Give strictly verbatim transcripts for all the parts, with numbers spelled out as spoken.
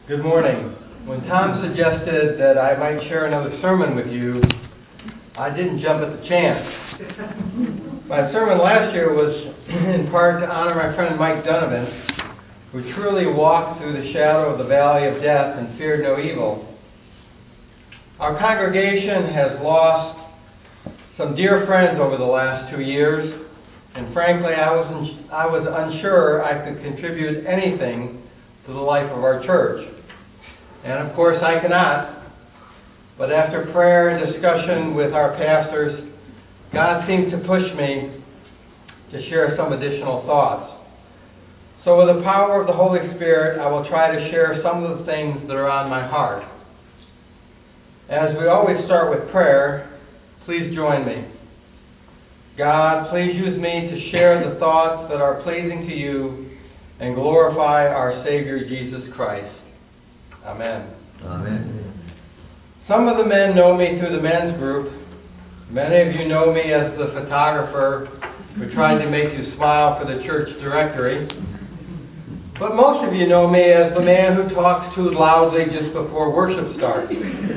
Good morning. When Tom suggested that I might share another sermon with you, I didn't jump at the chance. My sermon last year was in part to honor my friend Mike Donovan, who truly walked through the shadow of the valley of death and feared no evil. Our congregation has lost some dear friends over the last two years, and frankly, I was, un- I was unsure I could contribute anything to the life of our church. And of course I cannot, but after prayer and discussion with our pastors, God seemed to push me to share some additional thoughts. So with the power of the Holy Spirit, I will try to share some of the things that are on my heart. As we always start with prayer, please join me. God, please use me to share the thoughts that are pleasing to you and glorify our Savior Jesus Christ. Amen. Amen. Some of the men know me through the men's group. Many of you know me as the photographer who tried to make you smile for the church directory. But most of you know me as the man who talks too loudly just before worship starts.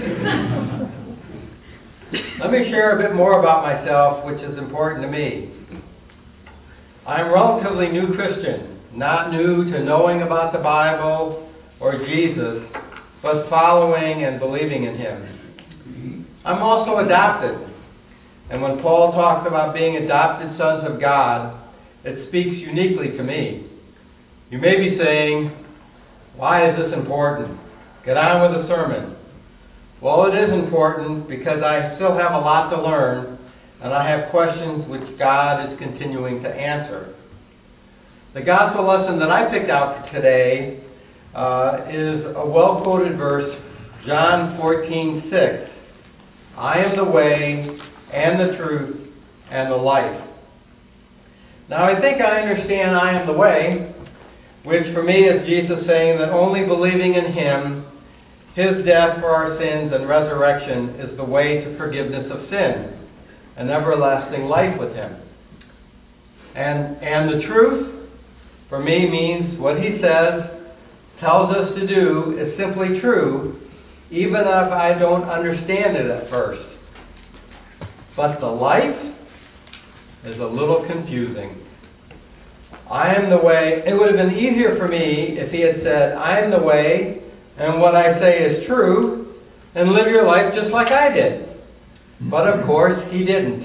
Let me share a bit more about myself, which is important to me. I'm a relatively new Christian, not new to knowing about the Bible or Jesus, but following and believing in Him. I'm also adopted, and when Paul talks about being adopted sons of God, it speaks uniquely to me. You may be saying, why is this important? Get on with the sermon. Well, it is important because I still have a lot to learn, and I have questions which God is continuing to answer. The gospel lesson that I picked out for today uh, is a well-quoted verse, John fourteen six. I am the way and the truth and the life. Now, I think I understand I am the way, which for me is Jesus saying that only believing in Him, His death for our sins and resurrection, is the way to forgiveness of sin and everlasting life with Him. And, and the truth, for me, means what He says, tells us to do is simply true, even if I don't understand it at first. But the life is a little confusing. I am the way. It would have been easier for me if He had said, I am the way, and what I say is true, and live your life just like I did. But of course, He didn't.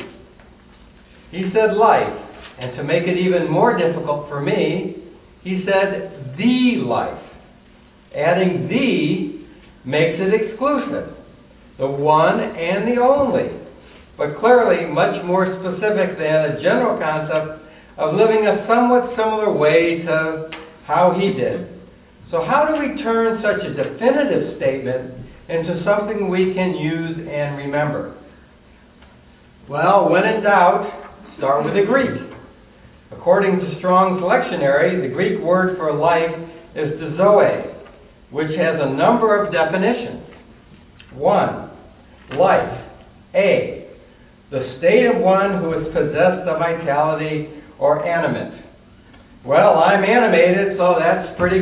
He said life, and to make it even more difficult for me, He said the life. Adding the makes it exclusive, the one and the only, but clearly much more specific than a general concept of living a somewhat similar way to how He did. So how do we turn such a definitive statement into something we can use and remember? Well, when in doubt, start with the Greek. According to Strong's lectionary, the Greek word for life is zoe, which has a number of definitions. One, life. A, the state of one who is possessed of vitality or animate. Well, I'm animated, so that's pretty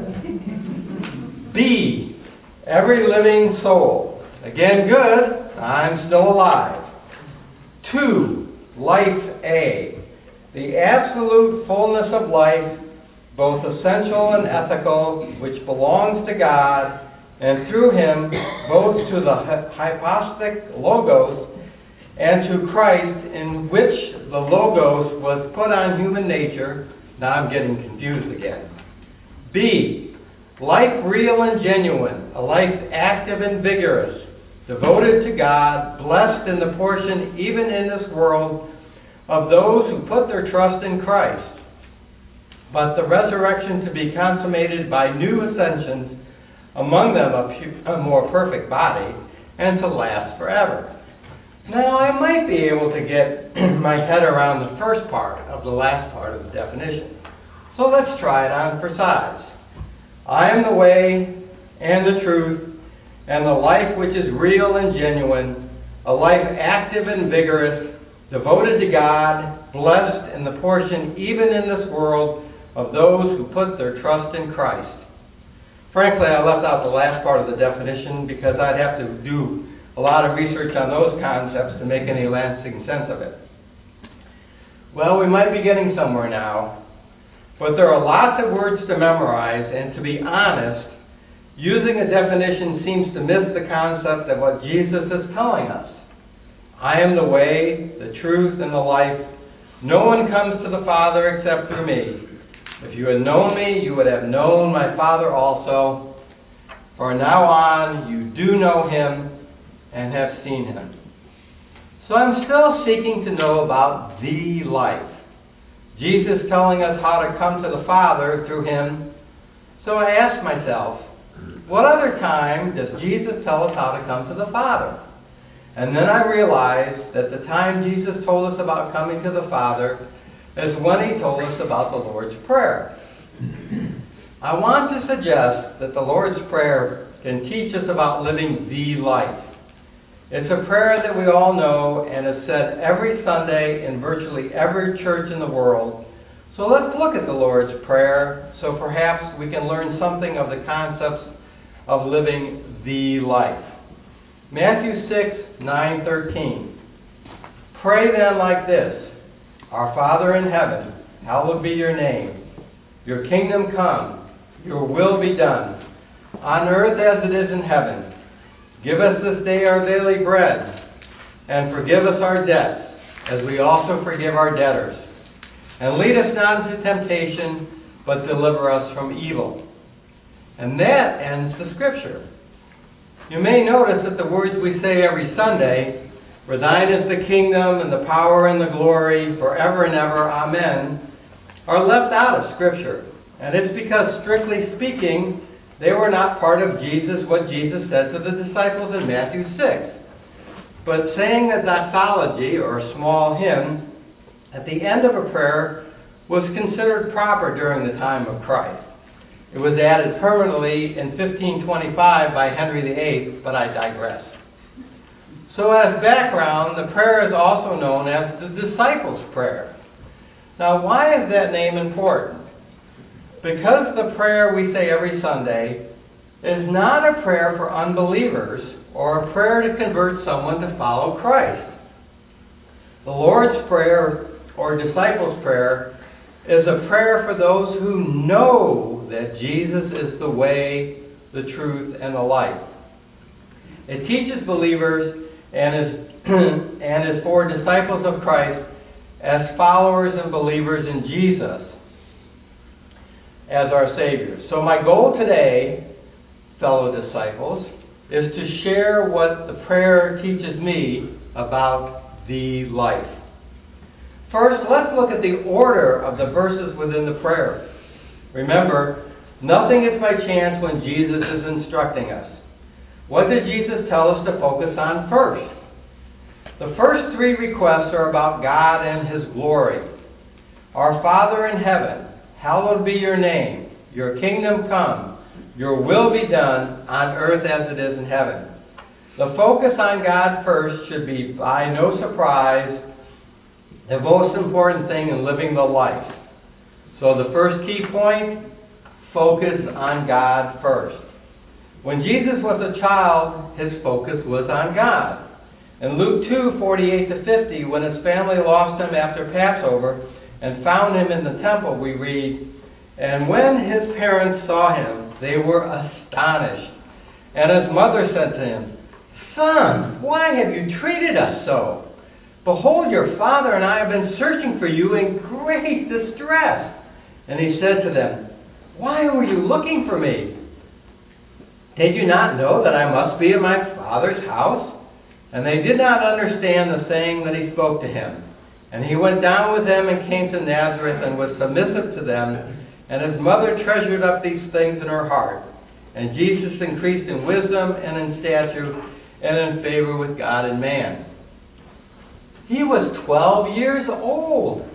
good. B, every living soul. Again, good. I'm still alive. Two, life A, the absolute fullness of life, both essential and ethical, which belongs to God, and through Him, both to the hypostatic Logos and to Christ, in which the Logos was put on human nature. Now I'm getting confused again. B, life real and genuine, a life active and vigorous, devoted to God, blessed in the portion, even in this world, of those who put their trust in Christ. But the resurrection to be consummated by new ascensions, among them a, pu- a more perfect body, and to last forever. Now, I might be able to get my head around the first part of the last part of the definition. So let's try it on for size. I am the way and the truth and the life which is real and genuine, a life active and vigorous, devoted to God, blessed in the portion even in this world of those who put their trust in Christ. Frankly, I left out the last part of the definition because I'd have to do a lot of research on those concepts to make any lasting sense of it. Well, we might be getting somewhere now, but there are lots of words to memorize, and to be honest, using a definition seems to miss the concept of what Jesus is telling us. I am the way, the truth, and the life. No one comes to the Father except through me. If you had known me, you would have known my Father also. From now on, you do know him and have seen him. So I'm still seeking to know about the life. Jesus telling us how to come to the Father through him. So I ask myself, what other time does Jesus tell us how to come to the Father? And then I realized that the time Jesus told us about coming to the Father is when he told us about the Lord's Prayer. I want to suggest that the Lord's Prayer can teach us about living the life. It's a prayer that we all know and is said every Sunday in virtually every church in the world. So let's look at the Lord's Prayer so perhaps we can learn something of the concepts of living the life. Matthew six, nine, thirteen. Pray then like this: Our Father in heaven, hallowed be your name. Your kingdom come, your will be done, on earth as it is in heaven. Give us this day our daily bread, and forgive us our debts, as we also forgive our debtors. And lead us not into temptation, but deliver us from evil. And that ends the scripture. You may notice that the words we say every Sunday, for thine is the kingdom and the power and the glory forever and ever, amen, are left out of scripture. And it's because, strictly speaking, they were not part of Jesus, what Jesus said to the disciples in Matthew six. But saying a doxology, or a small hymn, at the end of a prayer was considered proper during the time of Christ. It was added permanently in fifteen twenty-five by Henry the eighth, but I digress. So as background, the prayer is also known as the Disciples' Prayer. Now, why is that name important? Because the prayer we say every Sunday is not a prayer for unbelievers or a prayer to convert someone to follow Christ. The Lord's Prayer, or Disciples' Prayer, is a prayer for those who know that Jesus is the way, the truth, and the life. It teaches believers and is, and is for disciples of Christ as followers and believers in Jesus as our Savior. So my goal today, fellow disciples, is to share what the prayer teaches me about the life. First, let's look at the order of the verses within the prayer. Remember, nothing is by chance when Jesus is instructing us. What did Jesus tell us to focus on first? The first three requests are about God and his glory. Our Father in heaven, hallowed be your name. Your kingdom come. Your will be done on earth as it is in heaven. The focus on God first should be, by no surprise, the most important thing in living the life. So the first key point, focus on God first. When Jesus was a child, his focus was on God. In Luke two, forty-eight to fifty, when his family lost him after Passover and found him in the temple, we read, and when his parents saw him, they were astonished. And his mother said to him, Son, why have you treated us so? Behold, your father and I have been searching for you in great distress. And he said to them, Why were you looking for me? Did you not know that I must be in my Father's house? And they did not understand the saying that he spoke to him. And he went down with them and came to Nazareth and was submissive to them. And his mother treasured up these things in her heart. And Jesus increased in wisdom and in stature and in favor with God and man. He was twelve years old.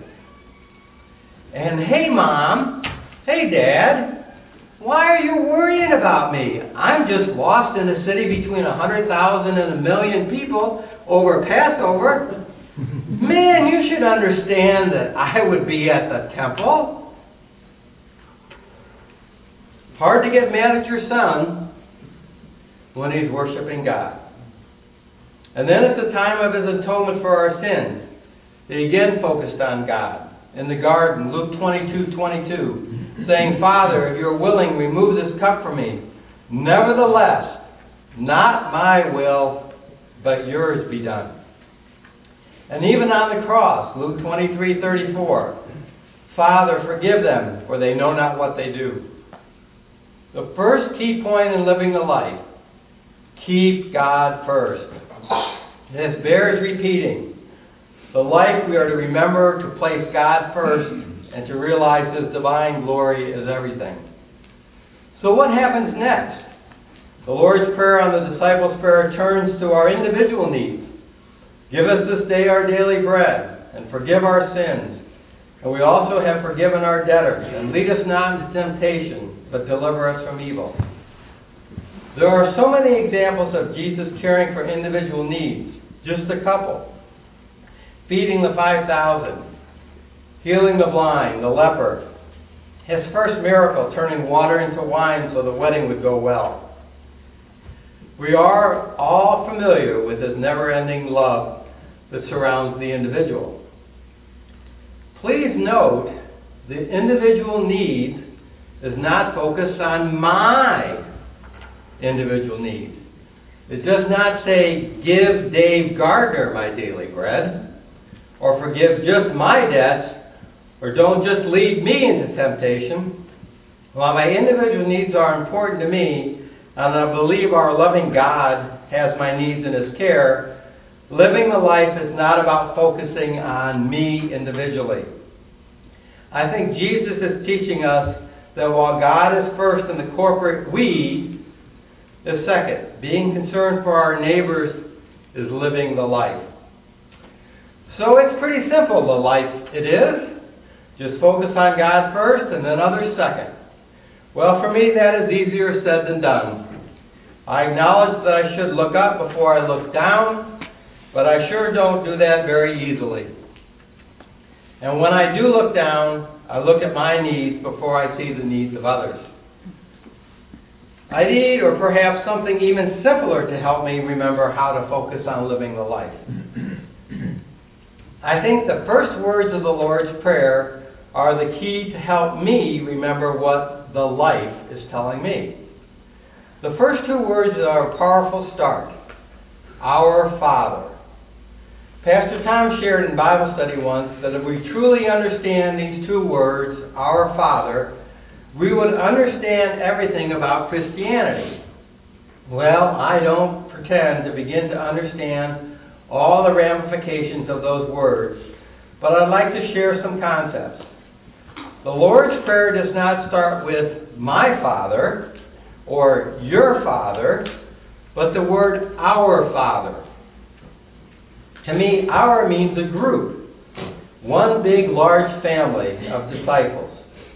And hey, Mom, hey, Dad, why are you worrying about me? I'm just lost in a city between a hundred thousand and a million people over Passover. Man, you should understand that I would be at the temple. hard to get mad at your son when he's worshiping God. And then at the time of his atonement for our sins, he again focused on God. In the garden, Luke twenty-two twenty-two, saying, Father, if you're willing, remove this cup from me. Nevertheless, not my will, but yours be done. And even on the cross, Luke twenty-three thirty-four, Father, forgive them, for they know not what they do. The first key point in living the life, keep God first. This bears repeating. The life we are to remember to place God first and to realize His divine glory is everything. So what happens next? The Lord's Prayer on the Disciples' Prayer turns to our individual needs. Give us this day our daily bread, and forgive our sins. And we also have forgiven our debtors, and lead us not into temptation, but deliver us from evil. There are so many examples of Jesus caring for individual needs. Just a couple. Feeding the five thousand, healing the blind, the leper, his first miracle, turning water into wine so the wedding would go well. We are all familiar with His never-ending love that surrounds the individual. Please note, the individual need is not focused on my individual needs. It does not say, give Dave Gardner my daily bread, or forgive just my debts, or don't just lead me into temptation. While my individual needs are important to me, and I believe our loving God has my needs in His care, living the life is not about focusing on me individually. I think Jesus is teaching us that while God is first and the corporate we is second, being concerned for our neighbors is living the life. So it's pretty simple, the life it is. Just focus on God first and then others second. Well, for me, that is easier said than done. I acknowledge that I should look up before I look down, but I sure don't do that very easily. And when I do look down, I look at my needs before I see the needs of others. I need, or perhaps something even simpler to help me remember how to focus on living the life. I think the first words of the Lord's Prayer are the key to help me remember what the life is telling me. The first two words are a powerful start. Our Father. Pastor Tom shared in Bible study once that if we truly understand these two words, Our Father, we would understand everything about Christianity. Well, I don't pretend to begin to understand all the ramifications of those words, but I'd like to share some concepts. The Lord's Prayer does not start with my Father or your Father, but the word Our Father. To me, our means a group, one big, large family of disciples.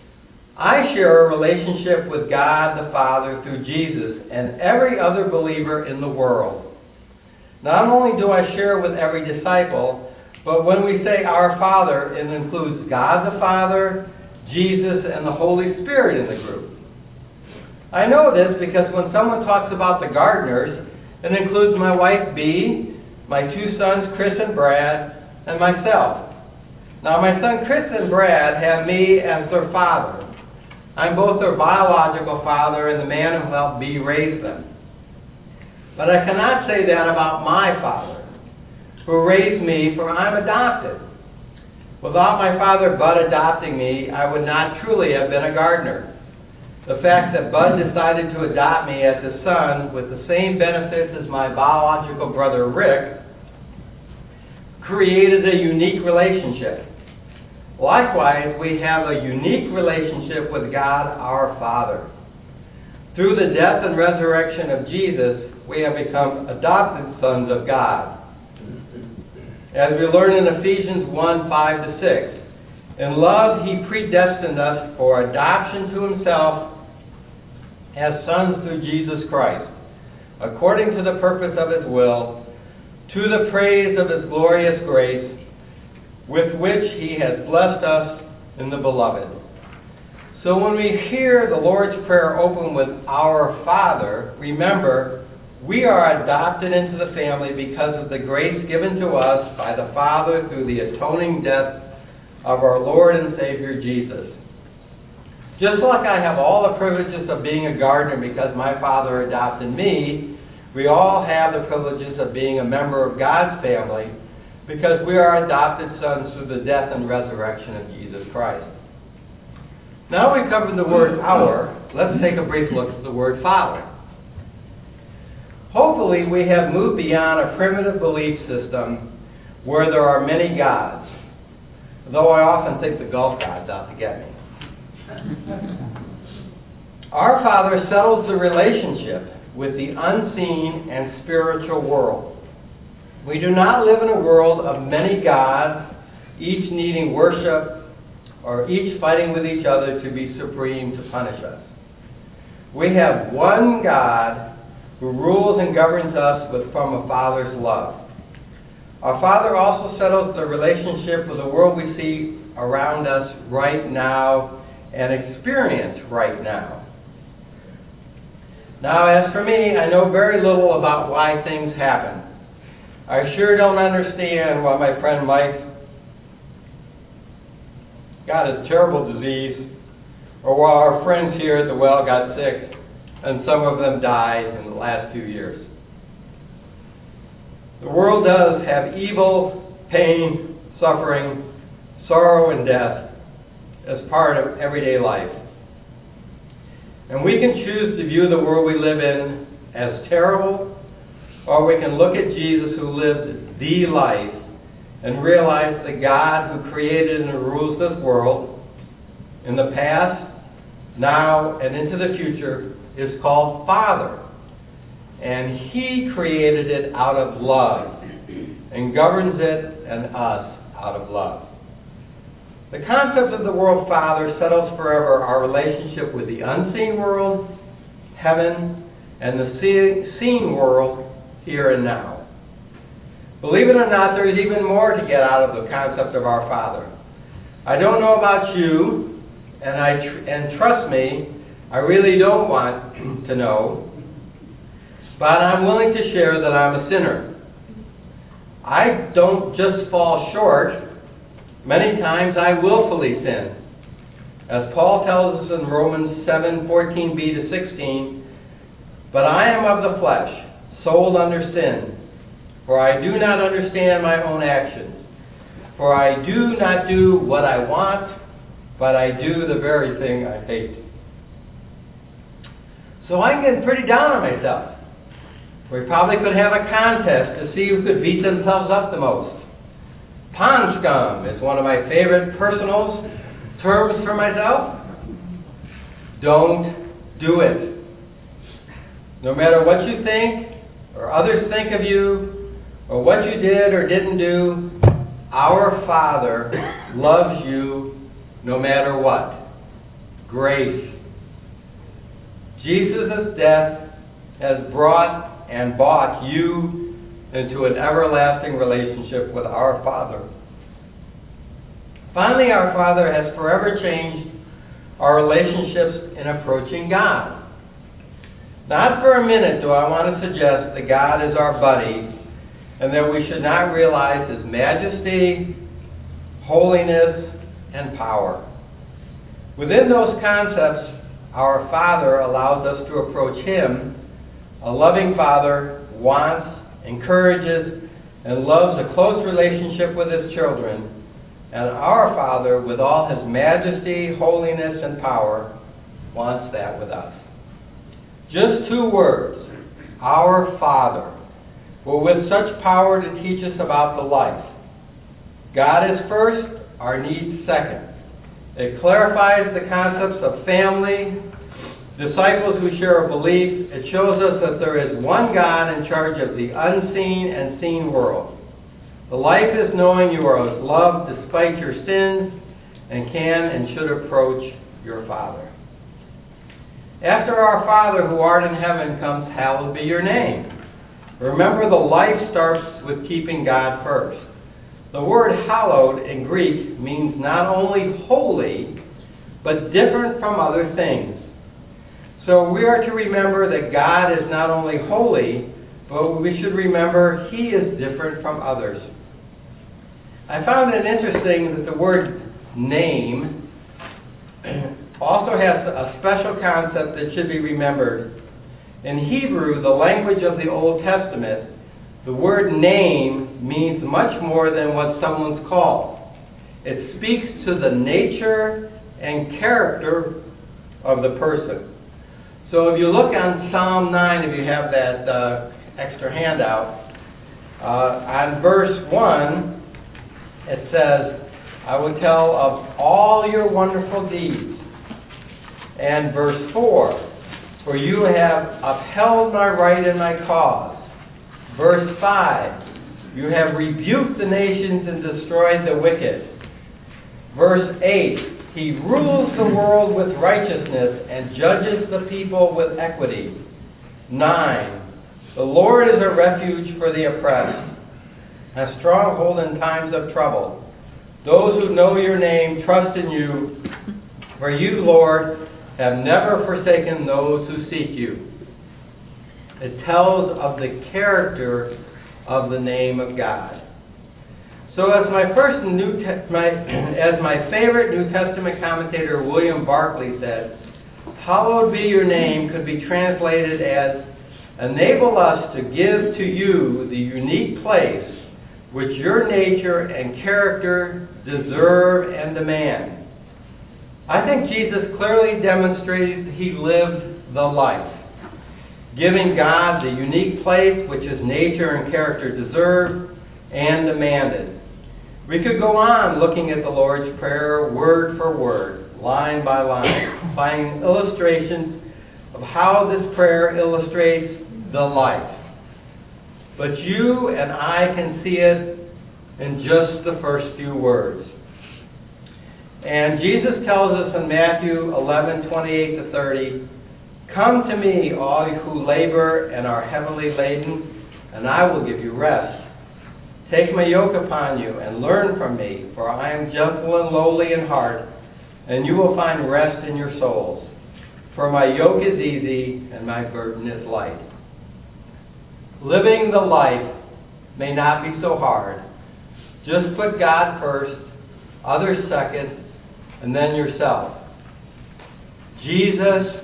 I share a relationship with God the Father through Jesus and every other believer in the world. Not only do I share with every disciple, but when we say Our Father, it includes God the Father, Jesus, and the Holy Spirit in the group. I know this because when someone talks about the Gardners, it includes my wife, Bee, my two sons, Chris and Brad, and myself. Now, my son Chris and Brad have me as their father. I'm both their biological father and the man who helped Bee raise them. But I cannot say that about my father, who raised me, for I'm adopted. Without my father Bud adopting me, I would not truly have been a Gardner. The fact that Bud decided to adopt me as his son with the same benefits as my biological brother Rick created a unique relationship. Likewise, we have a unique relationship with God our Father. Through the death and resurrection of Jesus, we have become adopted sons of God. As we learn in Ephesians one, five to six, in love He predestined us for adoption to Himself as sons through Jesus Christ, according to the purpose of His will, to the praise of His glorious grace, with which He has blessed us in the Beloved. So when we hear the Lord's Prayer open with Our Father, remember, we are adopted into the family because of the grace given to us by the Father through the atoning death of our Lord and Savior Jesus. Just like I have all the privileges of being a gardener because my Father adopted me, we all have the privileges of being a member of God's family because we are adopted sons through the death and resurrection of Jesus Christ. Now we've covered the word our, let's take a brief look at the word Father. Hopefully we have moved beyond a primitive belief system where there are many gods, though I often think the golf god's out to get me. Our Father settles the relationship with the unseen and spiritual world. We do not live in a world of many gods, each needing worship, or each fighting with each other to be supreme to punish us. We have one God who rules and governs us with from a Father's love. Our Father also settles the relationship with the world we see around us right now and experience right now. Now, as for me, I know very little about why things happen. I sure don't understand why my friend Mike got a terrible disease, or why our friends here at the well got sick, and some of them died in the last few years. The world does have evil, pain, suffering, sorrow, and death as part of everyday life. And we can choose to view the world we live in as terrible, or we can look at Jesus who lived the life and realize the God who created and rules this world in the past, now, and into the future is called Father. And He created it out of love and governs it and us out of love. The concept of the world Father settles forever our relationship with the unseen world, heaven, and the seen world here and now. Believe it or not, there is even more to get out of the concept of our Father. I don't know about you, and I tr- and trust me, I really don't want to know, but I'm willing to share that I'm a sinner. I don't just fall short. Many times I willfully sin. As Paul tells us in Romans seven, fourteen b to sixteen, but I am of the flesh, sold under sin. For I do not understand my own actions. For I do not do what I want, but I do the very thing I hate. So I'm getting pretty down on myself. We probably could have a contest to see who could beat themselves up the most. Pond scum is one of my favorite personal terms for myself. Don't do it. No matter what you think or others think of you, or what you did or didn't do, our Father loves you no matter what. Grace. Jesus' death has brought and bought you into an everlasting relationship with our Father. Finally, our Father has forever changed our relationships in approaching God. Not for a minute do I want to suggest that God is our buddy and that we should not realize His majesty, holiness, and power. Within those concepts, our Father allows us to approach Him. A loving Father wants, encourages, and loves a close relationship with His children. And our Father, with all His majesty, holiness, and power, wants that with us. Just two words, our Father, but with such power to teach us about the life. God is first, our needs second. It clarifies the concepts of family, disciples who share a belief. It shows us that there is one God in charge of the unseen and seen world. The life is knowing you are loved despite your sins and can and should approach your Father. After our Father who art in heaven comes, hallowed be your name. Remember, the life starts with keeping God first. The word hallowed in Greek means not only holy, but different from other things. So we are to remember that God is not only holy, but we should remember He is different from others. I found it interesting that the word name also has a special concept that should be remembered. In Hebrew, the language of the Old Testament, the word name means much more than what someone's called. It speaks to the nature and character of the person. So if you look on Psalm nine, if you have that uh, extra handout, uh, on verse one, it says, I will tell of all your wonderful deeds. And verse four, for you have upheld my right and my cause. Verse five, you have rebuked the nations and destroyed the wicked. Verse eight, He rules the world with righteousness and judges the people with equity. nine, the Lord is a refuge for the oppressed, a stronghold in times of trouble. Those who know your name trust in you, for you, Lord, have never forsaken those who seek you. It tells of the character of the name of God. So as my first New Te- my, as my favorite New Testament commentator William Barclay said, hallowed be your name could be translated as enable us to give to you the unique place which your nature and character deserve and demand. I think Jesus clearly demonstrated He lived the life, giving God the unique place which His nature and character deserved and demanded. We could go on looking at the Lord's Prayer word for word, line by line, finding illustrations of how this prayer illustrates the life. But you and I can see it in just the first few words. And Jesus tells us in Matthew eleven, twenty-eight to thirty, come to me, all who labor and are heavily laden, and I will give you rest. Take my yoke upon you and learn from me, for I am gentle and lowly in heart, and you will find rest in your souls. For my yoke is easy and my burden is light. Living the life may not be so hard. Just put God first, others second, and then yourself. Jesus,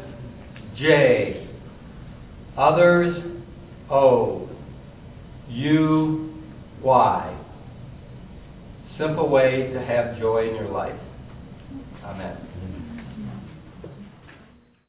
J. Others, O. You, why? Simple way to have joy in your life. Amen.